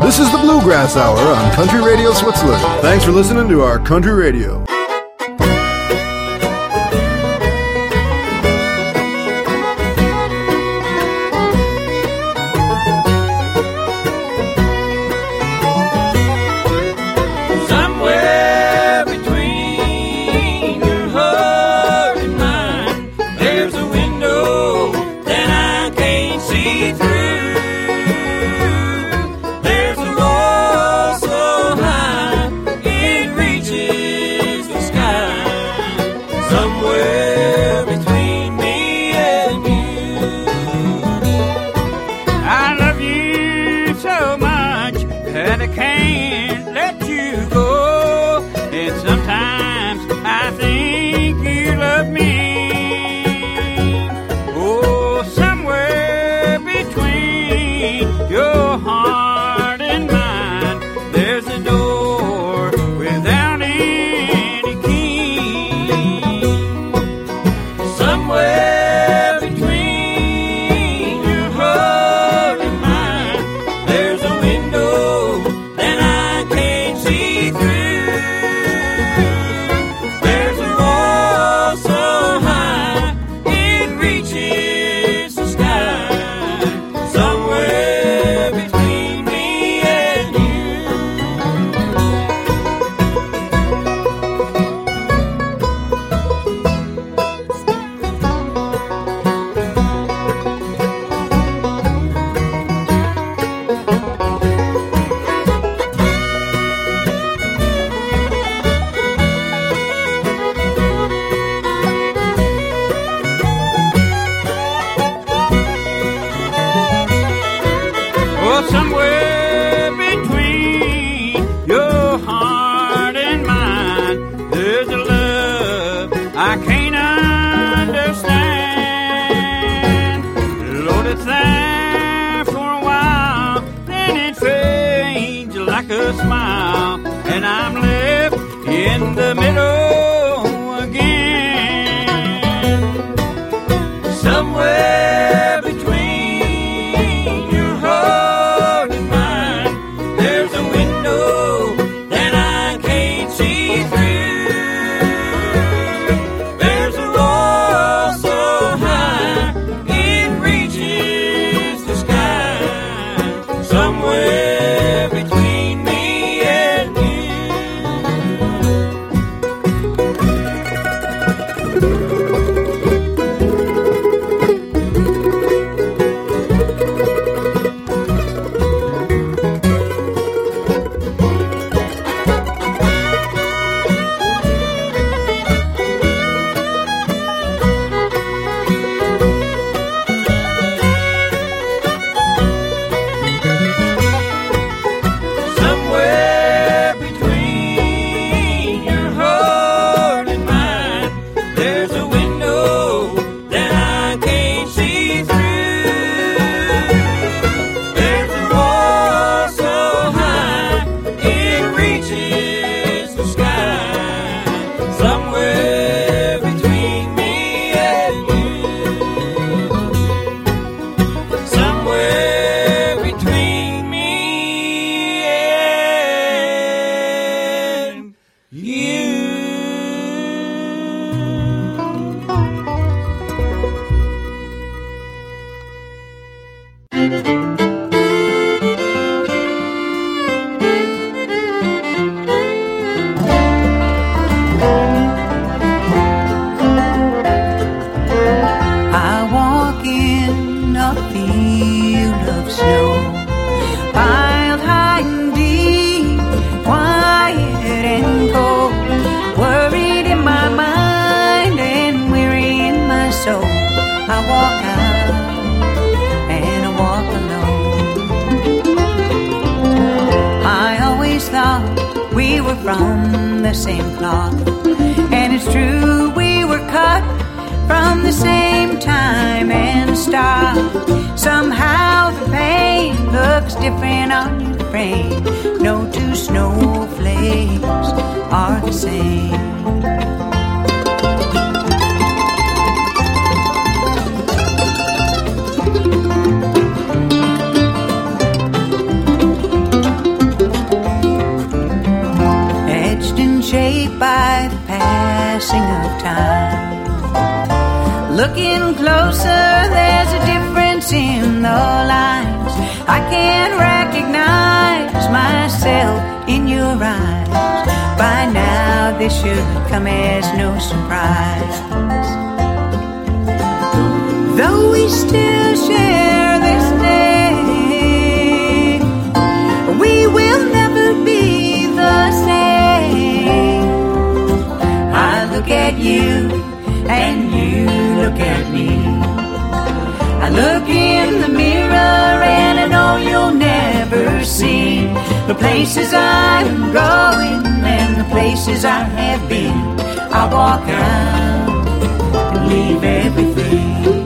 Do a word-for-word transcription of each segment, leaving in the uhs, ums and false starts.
This is the Bluegrass Hour on Country Radio Switzerland. Thanks for listening to our Country Radio. passing of time. Looking closer, there's a difference in the lines. I can't recognize myself in your eyes. By now this should come as no surprise. Though we still share this name, we will never be the same. I look at you and you look at me. I look in the mirror and I know you'll never see the places I'm going and the places I have been. I walk out and leave everything.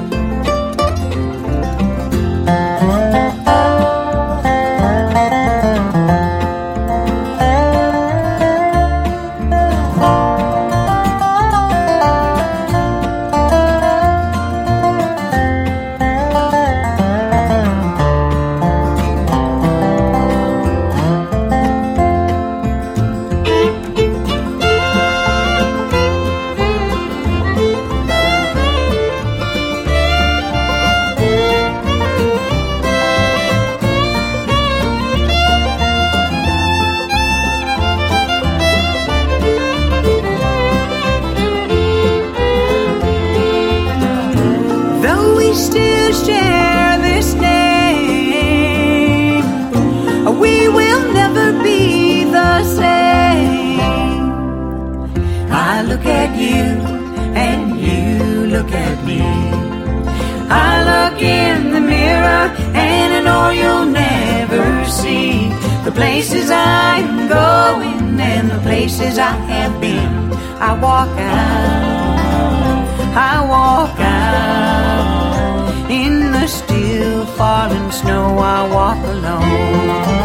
Places I'm going and the places I have been. I walk out, I walk out. In the still falling snow I walk alone.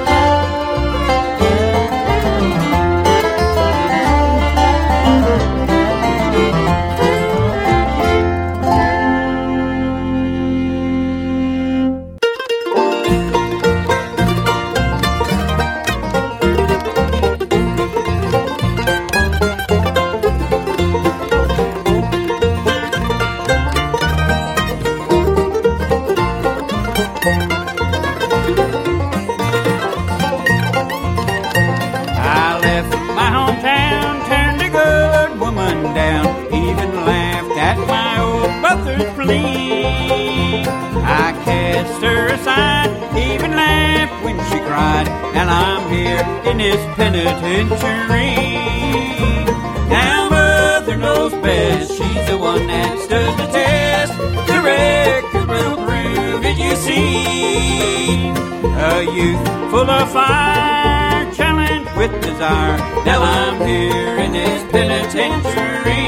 I cast her aside, even laughed when she cried. Now I'm here in this penitentiary. Now mother knows best, she's the one that stood the test. The record will prove it, you see. A youth full of fire, challenged with desire. Now I'm here in this penitentiary.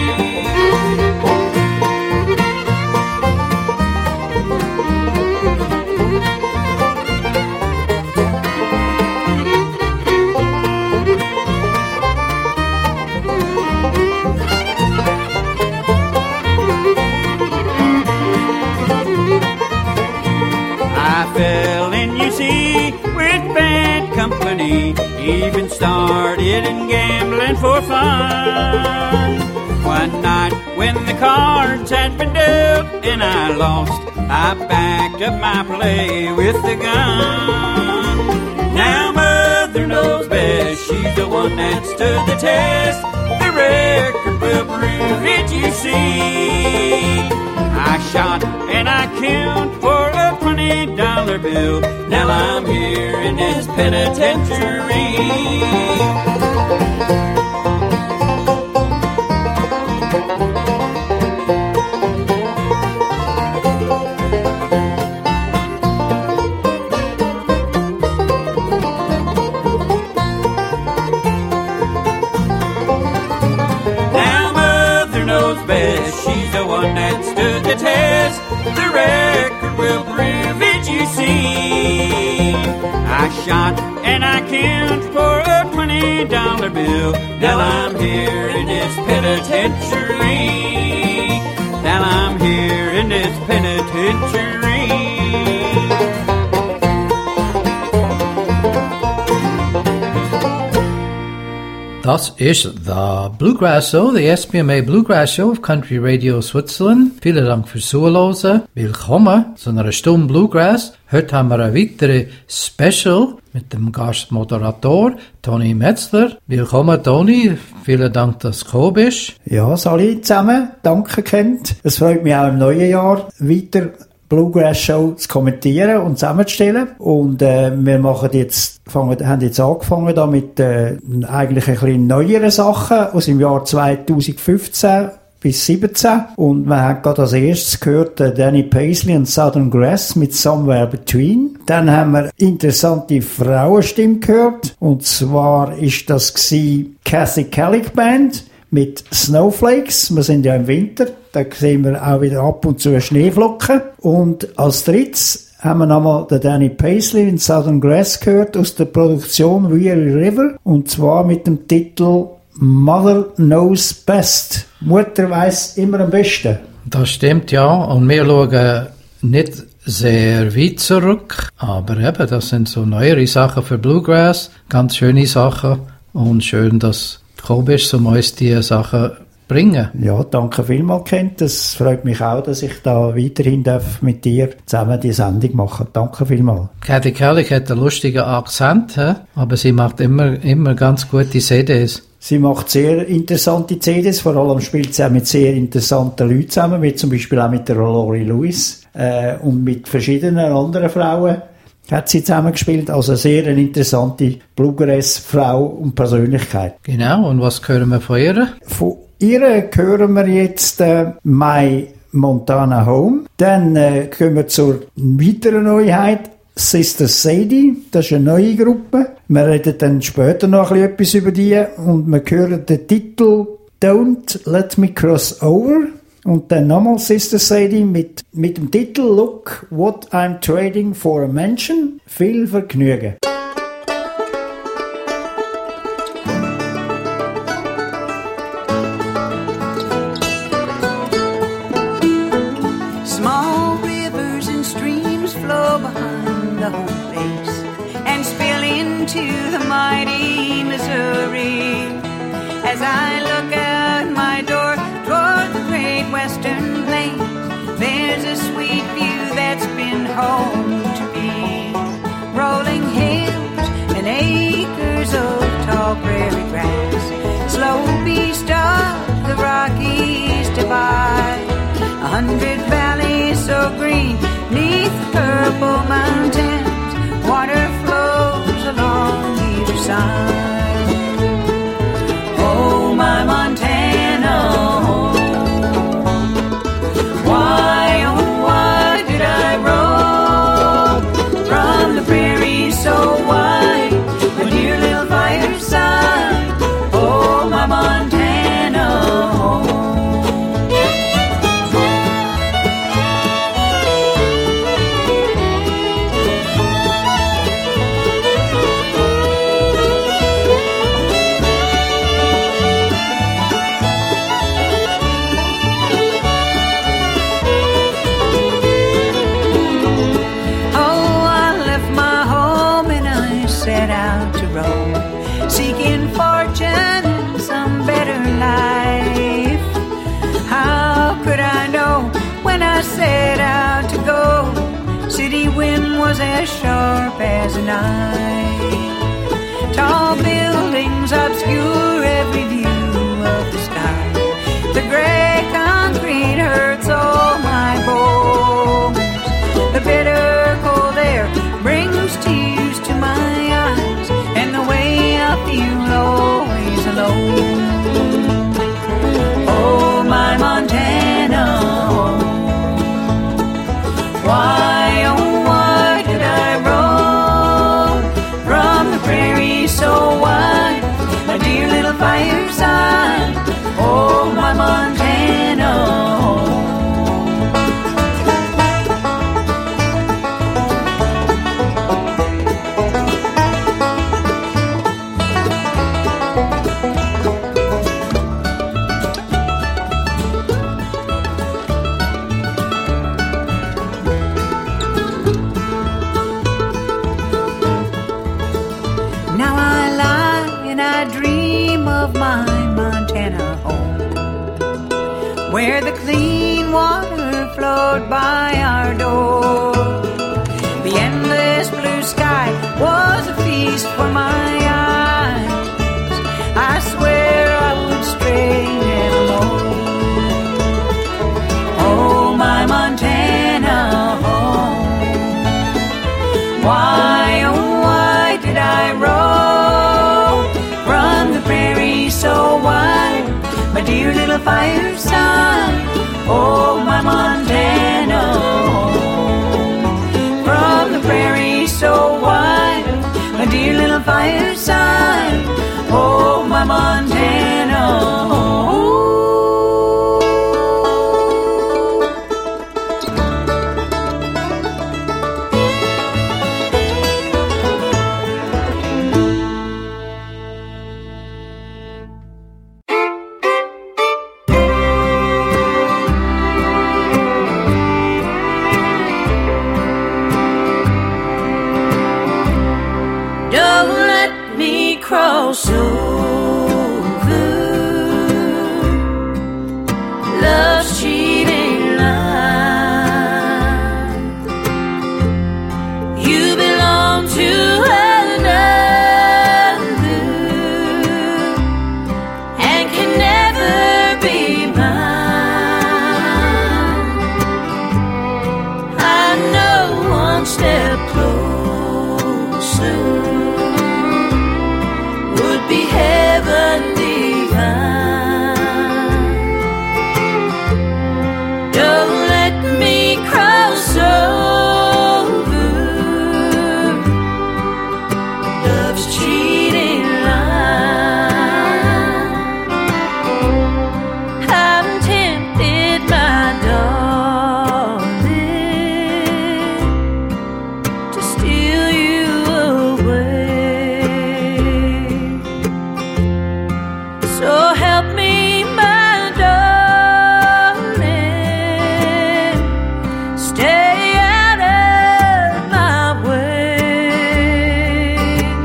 Even started in gambling for fun. One night when the cards had been dealt and I lost, I backed up my play with the gun. Now mother knows best, she's the one that stood the test. The record will prove it, you see. I shot and I killed for a twenty dollar bill. Now I'm here in this penitentiary. Now mother knows best, she's the one that stood the test. The record will prove it, you see. I shot and I killed for a twenty dollar bill. Now I'm here in this penitentiary. Now I'm here in this penitentiary. Das ist The Bluegrass Show, the S B M A Bluegrass Show auf Country Radio Switzerland. Vielen Dank fürs Zuhören. Willkommen zu einer Stunde Bluegrass. Heute haben wir ein weiteres Special mit dem Gastmoderator Toni Metzler. Willkommen, Toni. Vielen Dank, dass du gekommen bist. Ja, salut zusammen. Danke, Kent. Es freut mich auch im neuen Jahr weiter Bluegrass Show zu kommentieren und zusammenzustellen. Und äh, wir machen jetzt, fangen, haben jetzt angefangen da mit äh, eigentlich ein bisschen neueren Sachen aus dem Jahr zweitausendfünfzehn bis siebzehn. Und wir haben gerade als erstes gehört äh, Danny Paisley und Southern Grass mit Somewhere Between. Dann haben wir interessante Frauenstimme gehört. Und zwar ist das gsi Kathy Kellick Band mit Snowflakes. Wir sind ja im Winter. Da sehen wir auch wieder ab und zu Schneeflocken. Und als drittes haben wir nochmal den Danny Paisley in Southern Grass gehört aus der Produktion Weary River. Und zwar mit dem Titel Mother Knows Best. Mutter weiss immer am besten. Das stimmt, ja. Und wir schauen nicht sehr weit zurück. Aber eben, das sind so neuere Sachen für Bluegrass. Ganz schöne Sachen. Und schön, dass du gekommen bist, um uns diese Sachen bringen. Ja, danke vielmals, Kent. Es freut mich auch, dass ich da weiterhin darf mit dir zusammen die Sendung machen. Danke vielmals. Kathy Kellick hat einen lustigen Akzent, he? Aber sie macht immer, immer ganz gute C Ds. Sie macht sehr interessante C Ds, vor allem spielt sie auch mit sehr interessanten Leuten zusammen, wie zum Beispiel auch mit der Lori Lewis äh, und mit verschiedenen anderen Frauen hat sie zusammengespielt. Also sehr eine interessante Bluegrass-Frau und Persönlichkeit. Genau, und was hören wir von ihr? Von ihr hören wir jetzt äh, My Montana Home. Dann äh, kommen wir zur weiteren Neuheit. Sister Sadie, das ist eine neue Gruppe. Wir reden dann später noch ein bisschen etwas über die und wir hören den Titel Don't Let Me Cross Over und dann nochmal Sister Sadie mit, mit dem Titel Look What I'm Trading for a Mansion. Viel Vergnügen. Small rivers and streams flow behind the home base and spill into the mighty Missouri. As I look out my door toward the great western plains, there's a sweet view that's been home to me. Rolling hills and acres of tall prairie grass, slow beast of the Rockies divide. A hundred valleys so green, neath purple mountains, water flows along either side. Oh, my Montana home, why, oh, why did I roam from the prairies so wide, a dear little fireside? Oh, my Montana home. Seeking fortune and some better life. How could I know when I set out to go? City wind was as sharp as a knife. Tall buildings obscure every view of the sky. The gray concrete hurts all my bones. The bitter cold air brings tears to my eyes, and the way I feel always alone. Oh, my Montana home, why, oh, why did I roam from the prairie so wide, a dear little fireside? Oh, my Montana home. dream of my Montana home, where the clean water flowed by our door. The endless blue sky was a feast for my eyes. I swear I would stray nevermore. Oh, my Montana home, why, oh, why did I roam from the prairie so wide, my dear little fireside? Oh, my Montana home, from the prairie so wide, my dear little fireside. Oh, my Montana home. Cross over love's cheating line. You belong to another and can never be mine. I know one step closer would be heaven divine. Don't let me cross over love's cheating line. I'm tempted, my darling, to steal you away. So help me, my darling, stay out of my way.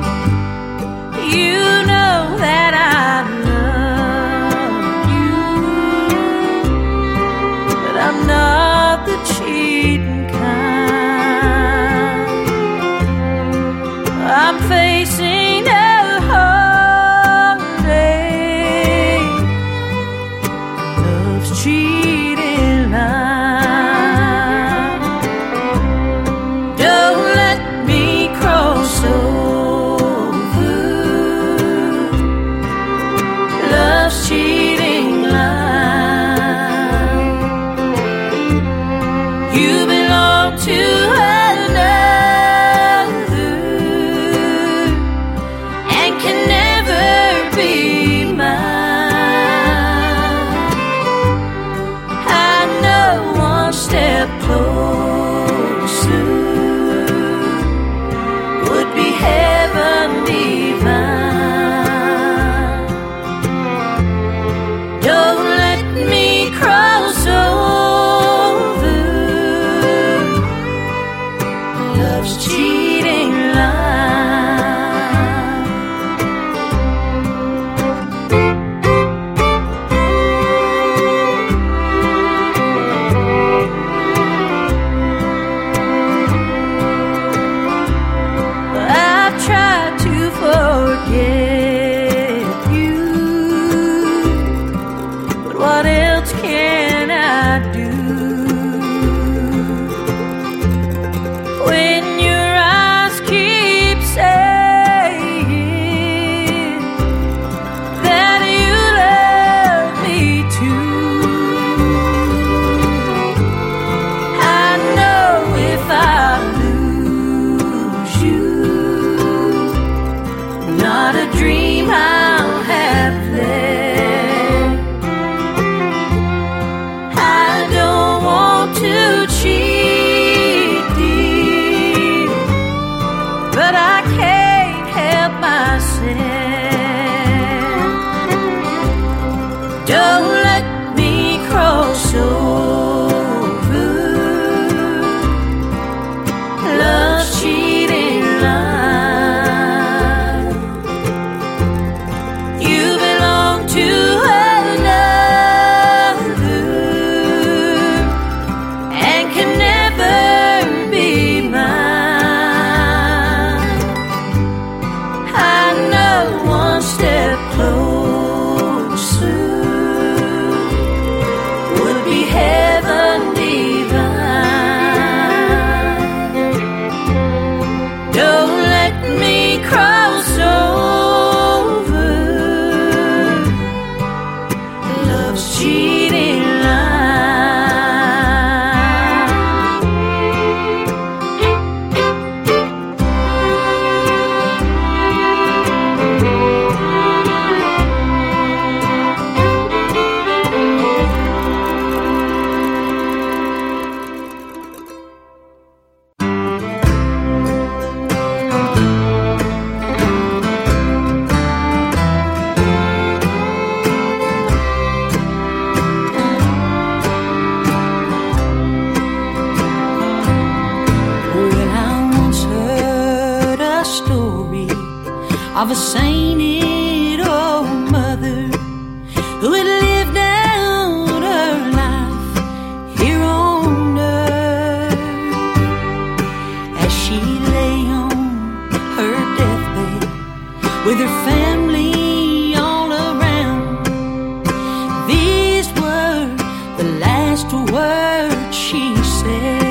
You know that I love you, but I'm not the cheating kind. I'm facing a cheating line. Don't let me cross over love's cheating line. You belong to another a story of a sainted old mother who had lived out her life here on earth. As she lay on her deathbed with her family all around, these were the last words she said.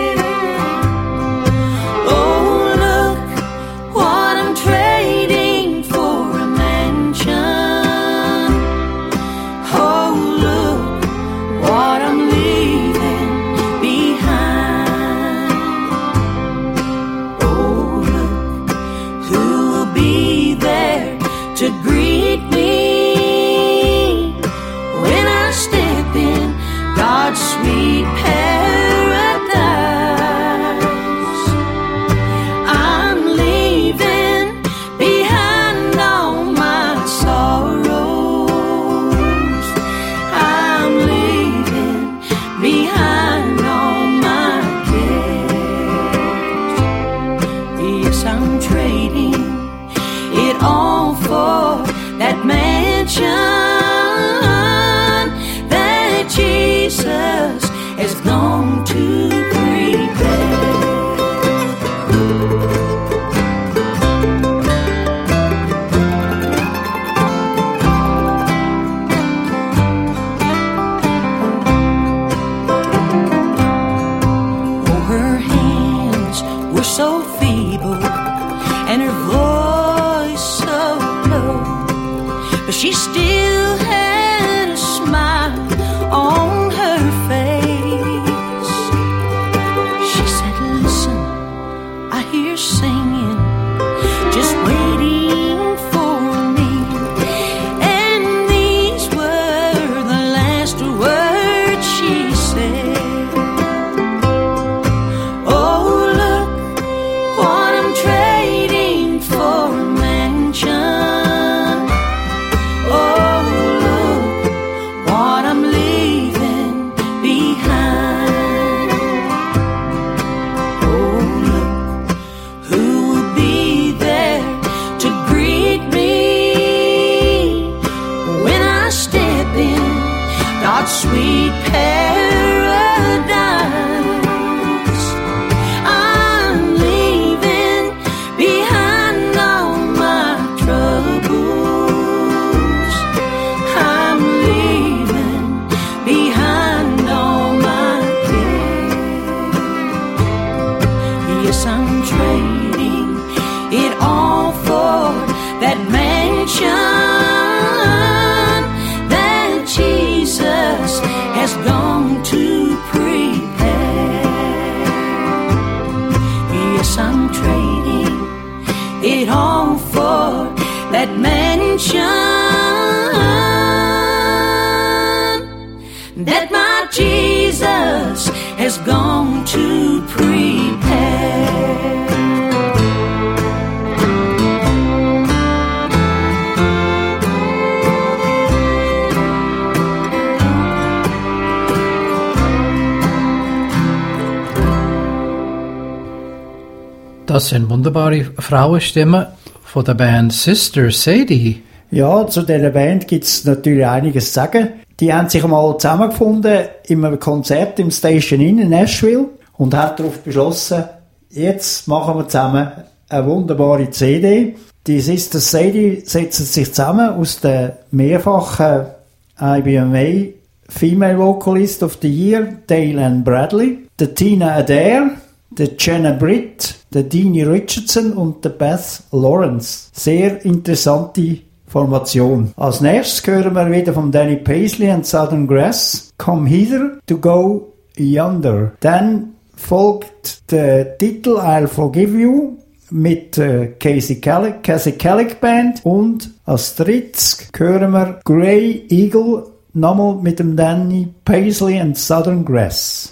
That my Jesus has gone to prepare. Das sind wunderbare Frauenstimmen von der Band Sister Sadie. Ja, zu dieser Band gibt es natürlich einiges zu sagen. Die haben sich einmal zusammengefunden in einem Konzert im Station Inn in Nashville und haben darauf beschlossen, jetzt machen wir zusammen eine wunderbare C D. Die Sister Sadie setzen sich zusammen aus der mehrfachen I B M A Female Vocalist of the Year, Dale Ann Bradley, der Tina Adair, der Jenna Britt, der Deanie Richardson und der Beth Lawrence. Sehr interessante Formation. Als nächstes hören wir wieder von Danny Paisley and Southern Grass, Come Hither to Go Yonder. Dann folgt der Titel I'll Forgive You mit äh, Casey Kellick, Casey Kellick Band und als drittes hören wir Grey Eagle nochmal mit dem Danny Paisley and Southern Grass.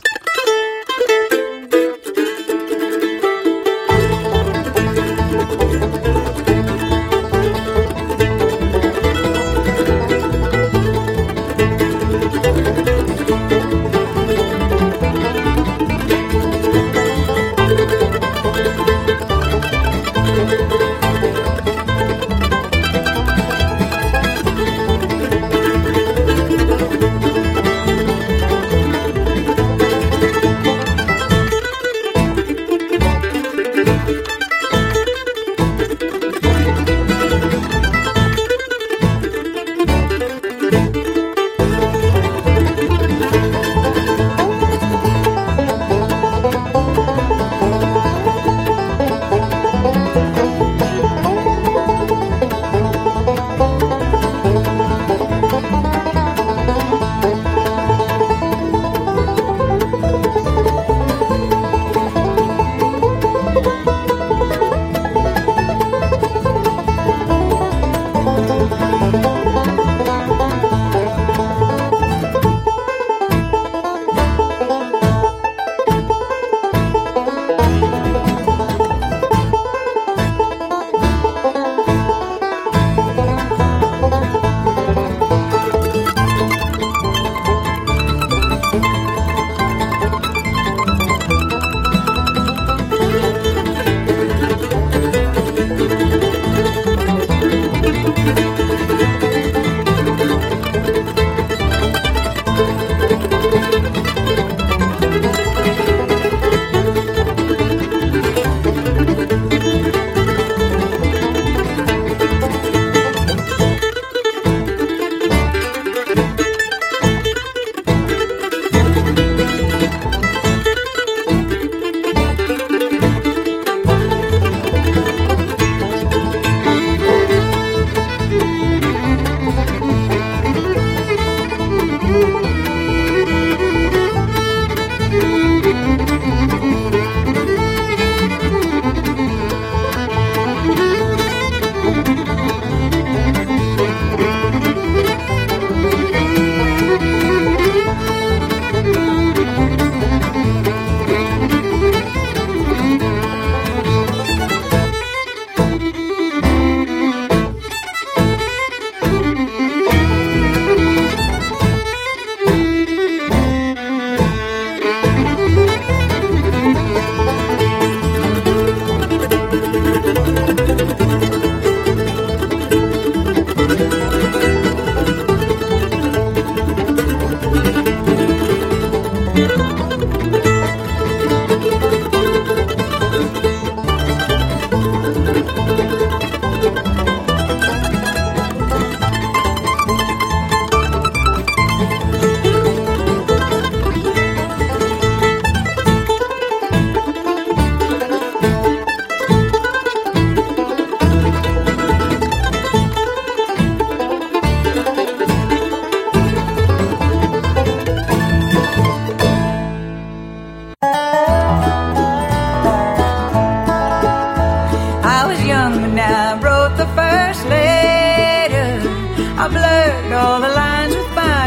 I blurred all the lines with my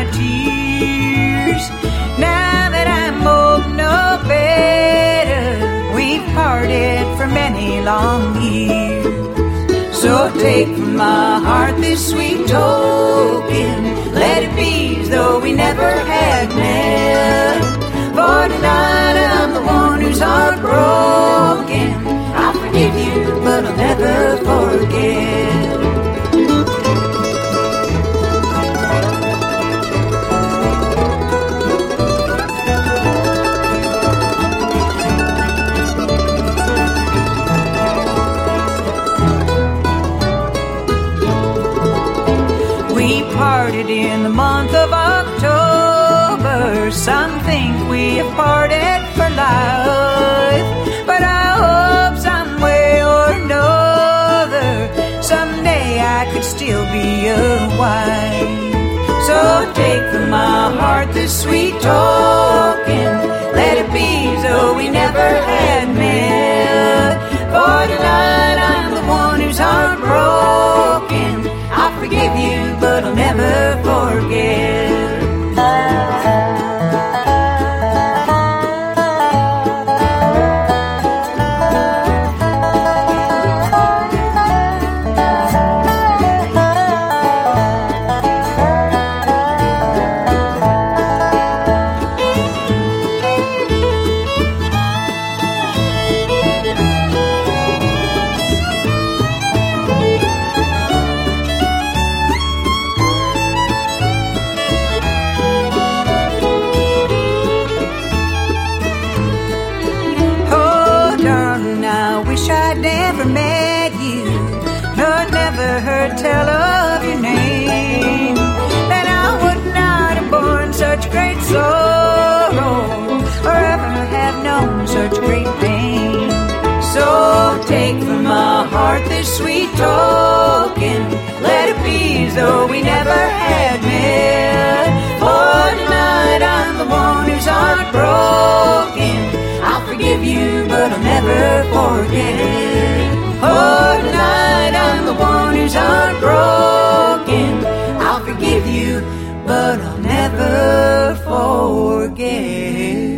tears. Now that I'm old, no better, we've parted for many long years. So take from my heart this sweet token, let it be as though we never had met. For tonight I'm the one who's heartbroken. I'll forgive you, but I'll never forget. We parted in the month of October. Some think we have parted for life, but I hope some way or another someday I could still be a wife. So take from my heart this sweet token, let it be as though we never had met. For tonight I'm the one who's heartbroken. I'll forgive you, but I'll never forget. heart this sweet token. Let it be as though we never had met. For tonight I'm the one who's heartbroken. I'll forgive you, but I'll never forget. Oh, tonight I'm the one who's heartbroken. I'll forgive you, but I'll never forget.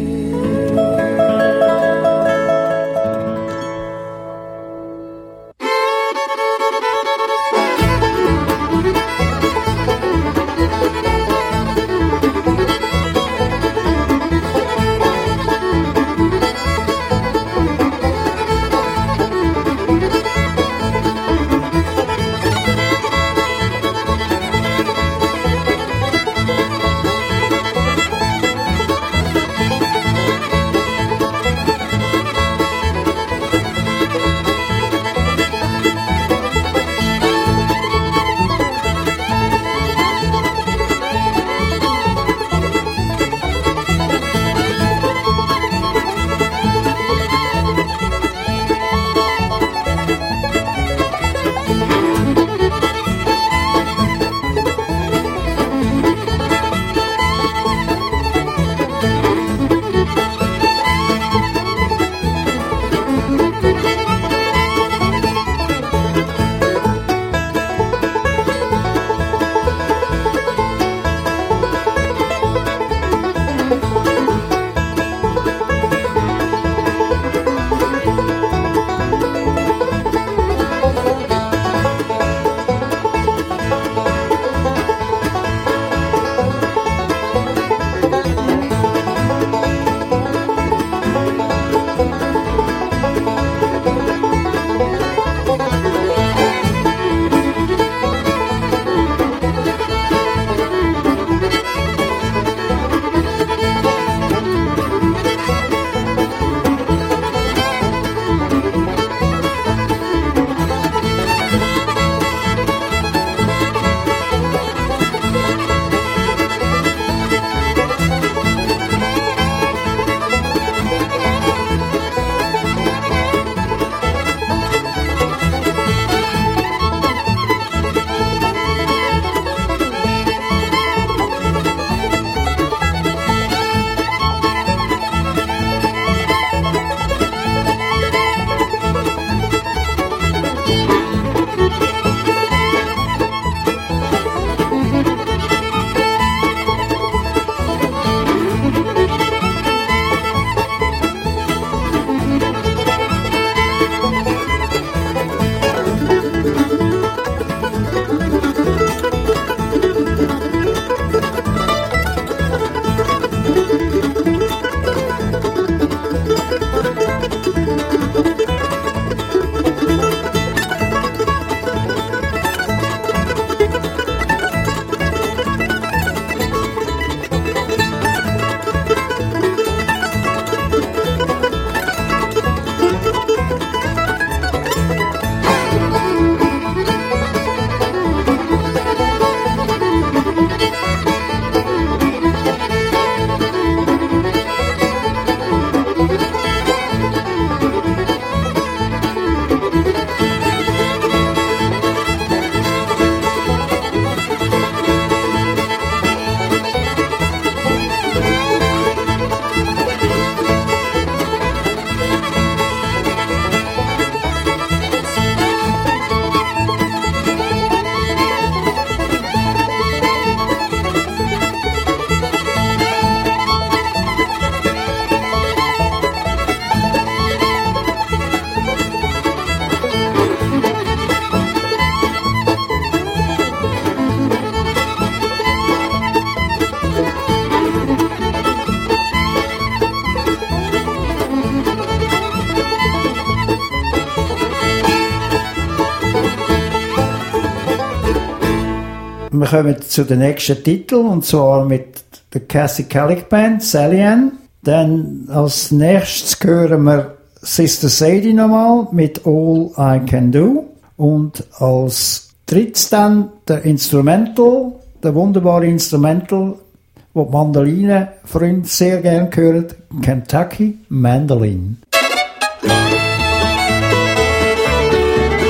Wir kommen zu den nächsten Titeln, und zwar mit der Cassie Calic Band, Sally Ann. Dann als nächstes hören wir Sister Sadie nochmal mit All I Can Do. Und als drittes dann der Instrumental, der wunderbare Instrumental, wo die Mandoline-Freunde sehr gerne hören, Kentucky Mandolin.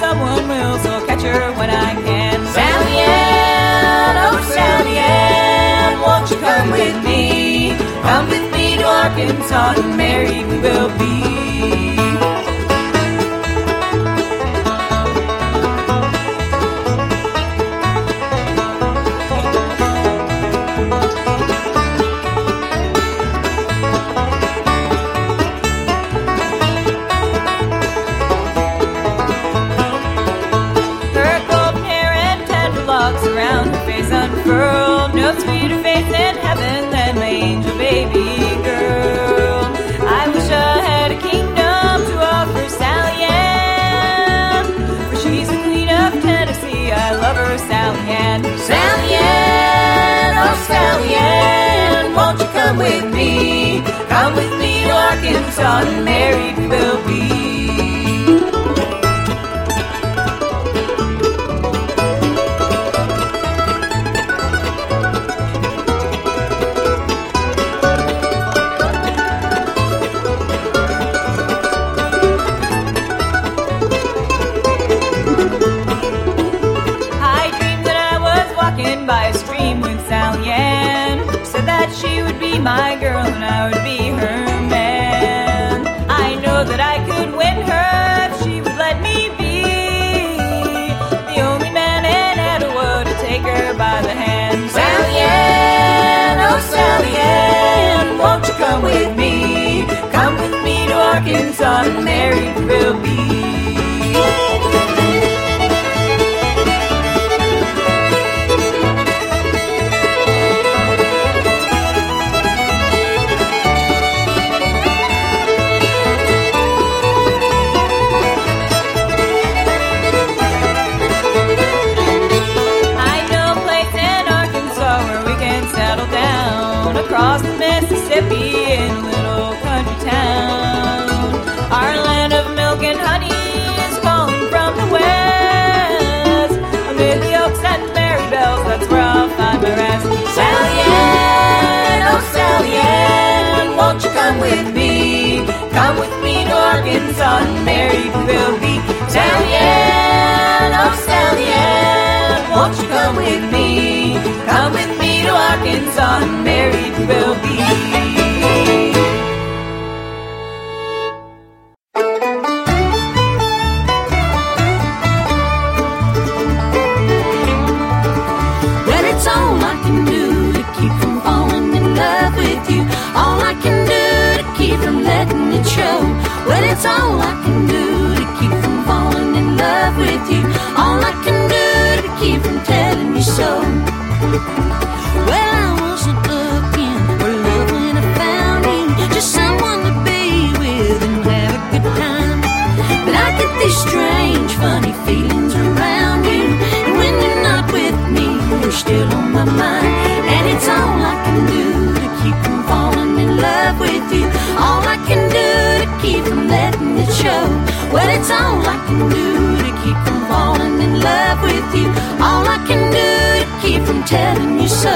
someone will, so catch her when I can. Sally Ann, oh Sally Ann, won't you come with me? Come with me to Arkansas, and married we will be. Unfurled, no sweeter face in heaven than my angel baby girl. I wish I had a kingdom to offer Sally Ann, for she's the queen of Tennessee. I love her, Sally Ann. Sally Ann, oh Sally Ann, won't you come with me? Come with me to Arkansas, and married we will be. My girl and I would be her man. I know that I could win her if she would let me be the only man in Etowah to take her by the hand. Sally Ann, oh Sally Ann, won't you come with me? Come with me to Arkansas, and married we'll be. Across the Mississippi in a little country town. Our land of milk and honey is calling from the west. Amid the oaks and berry bells, that's where I'll find my rest. Sally Ann, oh Sally Ann, won't you come with me? Come with me to Arkansas, and married we'll be. Sally Ann, oh Sally Ann, won't you come with me? Come with me to Arkansas, and married we'll be. Well, it's all I can do to keep from falling in love with you. All I can do to keep from letting it show. Well, it's all I can do to keep from falling in love with you. All I can do to keep from telling you so. Well, I wasn't looking for love when I found you, just someone to be with and have a good time. But I get these strange, funny feelings around you, and when you're not with me, you're still on my mind. And it's all I can do to keep from falling in love with you. All I can do to keep from letting it show. Well, it's all I can do to keep from falling in love with you. All I can do to keep from telling you so.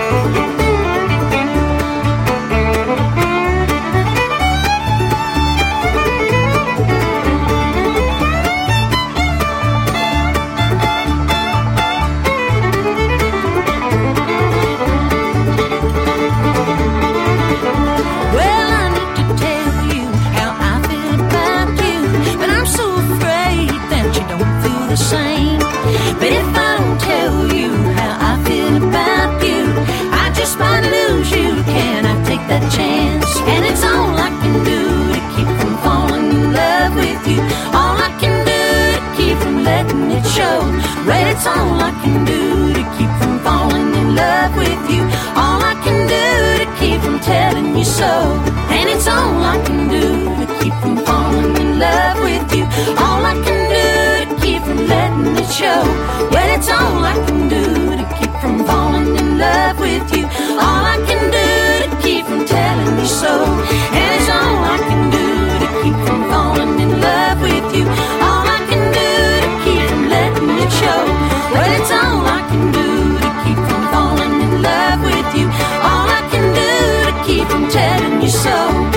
But if I don't tell you how I feel about you, I just might lose you. Can I take that chance? And it's all I can do to keep from falling in love with you. All I can do to keep from letting it show. Well, it's all I can do to keep from falling in love with you. All I can do to keep from telling you so. And it's all I can do to keep from falling in love with you. All I can do to keep from letting it show. Well, it's all I can do to keep from falling in love with you. All I can do to keep from telling you so. And it's all I can do to keep from falling in love with you. All I can do to keep from letting it show. Well, it's all I can do to keep from falling in love with you. All I can do to keep from telling you so.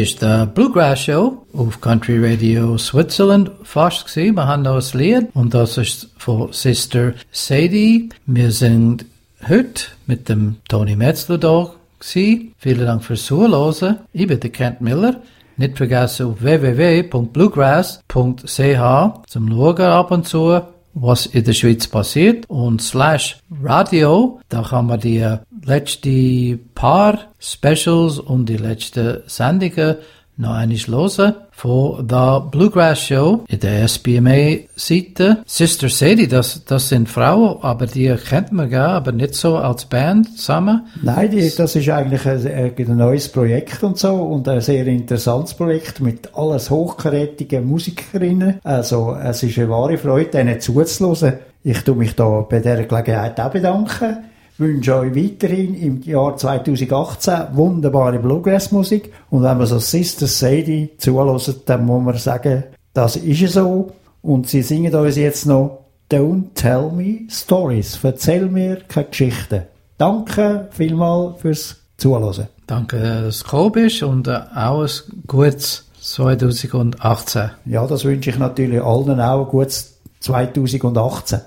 ist der Bluegrass Show auf Country Radio Switzerland fast gewesen. Wir haben noch ein Lied und das ist von Sister Sadie. Wir sind heute mit dem Toni Metzler da gewesen. Vielen Dank fürs Zuhören. Ich bin der Kent Miller. Nicht vergessen auf w w w punkt bluegrass punkt c h zum Schauen ab und zu, was in der Schweiz passiert. Und slash Radio, da kann man die letzten paar Specials und die letzten Sendungen noch einmal hören von der Bluegrass Show in der S B M A-Seite. Sister Sadie, das, das sind Frauen, aber die kennt man gar, aber nicht so als Band zusammen. Nein, die, das ist eigentlich ein, ein neues Projekt und so und ein sehr interessantes Projekt mit alles hochkarätigen Musikerinnen. Also es ist eine wahre Freude, denen zuzuhören. Ich tue mich da bei dieser Gelegenheit auch bedanken. Wünsche euch weiterhin im Jahr zwanzig achtzehn wunderbare Bluegrass-Musik. Und wenn man so Sister Sadie zuhört, dann muss man sagen, das ist so. Und sie singen uns jetzt noch Don't Tell Me Stories. Erzähl mir keine Geschichten. Danke vielmals fürs Zuhören. Danke, dass du gekommen bist und auch ein gutes zwanzig achtzehn. Ja, das wünsche ich natürlich allen auch ein gutes zwanzig achtzehn.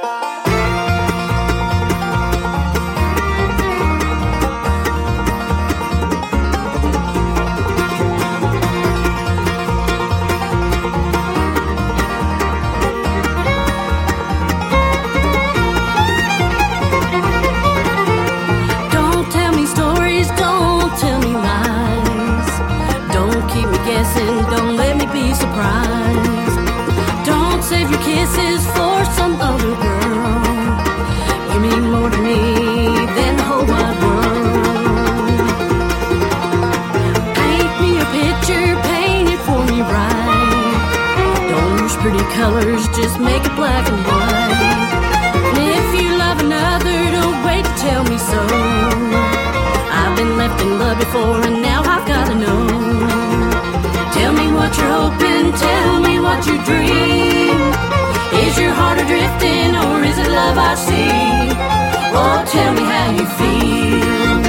Colors, just make it black and white. And if you love another, don't wait to tell me so. I've been left in love before and now I've gotta know. Tell me what you're hoping, tell me what you dream. Is your heart adrifting or is it love I see? Oh, tell me how you feel.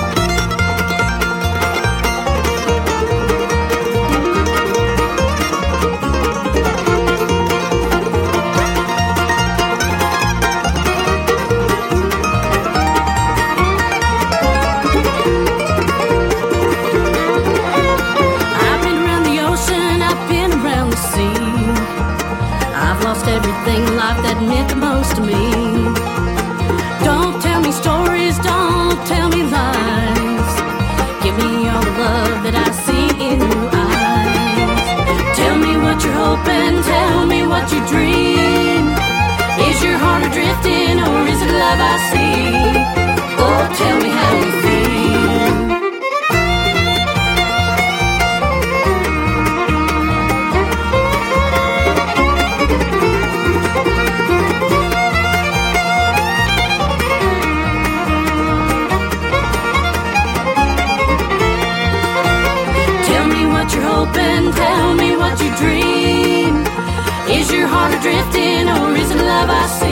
Everything life that meant the most to me. Don't tell me stories, don't tell me lies. Give me all the love that I see in your eyes. Tell me what you're hoping, tell me what you dream. Is your heart adrifting or is it love I see? Oh, tell me how you feel. Tell me what you dream. Is your heart adrifting or is it love I see?